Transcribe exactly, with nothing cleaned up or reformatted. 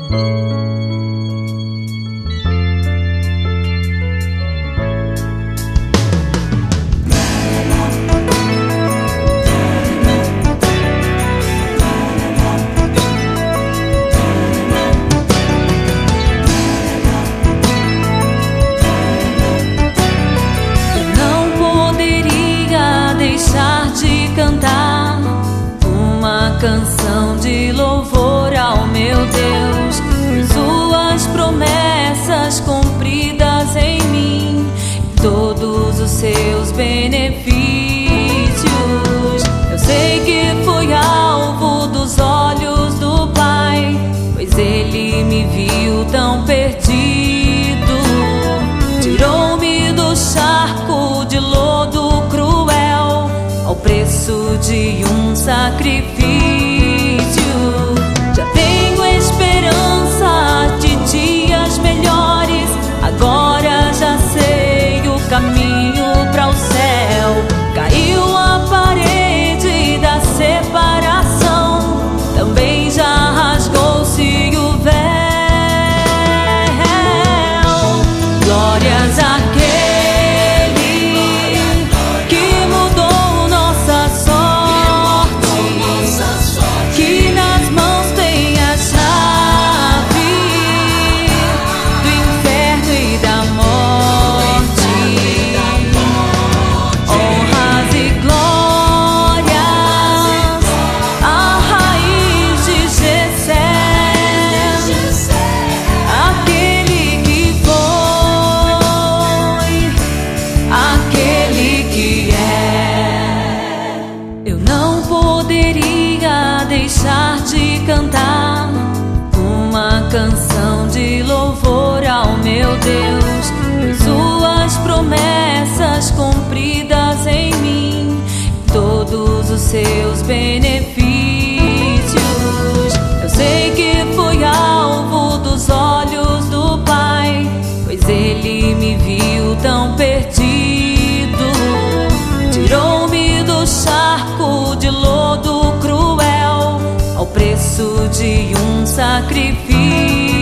Cantar uma canção de louvor ao meu Deus, suas promessas cumpridas em mim, todos os seus benefícios. Eu sei que fui alvo dos olhos do Pai, pois Ele me viu tão perdido, tirou-me do charco de lodo cruel, ao preço de um sacrifício. Já tenho esperança de dias melhores, agora já sei o caminho para o céu. Caiu a parede da separação, também já rasgou-se o véu. Glórias àquele deixar de cantar uma canção de louvor ao meu Deus, suas promessas cumpridas em mim, todos os seus benefícios. Eu sei que fui alvo dos olhos do Pai, pois Ele me viu tão perdido, tirou-me do charco de lodo cruel, ao preço de um sacrifício.